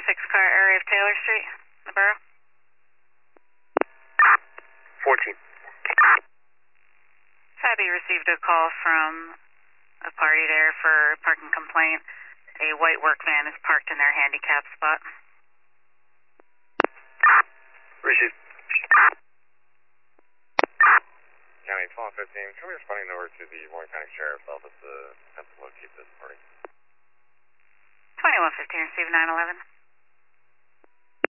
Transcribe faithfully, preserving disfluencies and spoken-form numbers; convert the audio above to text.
six car area of Taylor Street, in the borough. fourteen. Tabby received a call from a party there for a parking complaint. A white work van is parked in their handicap spot. Received. County twelve fifteen, can we responding over to the Warren County Sheriff's Office to attempt to locate this party? twenty-one fifteen, receive nine eleven.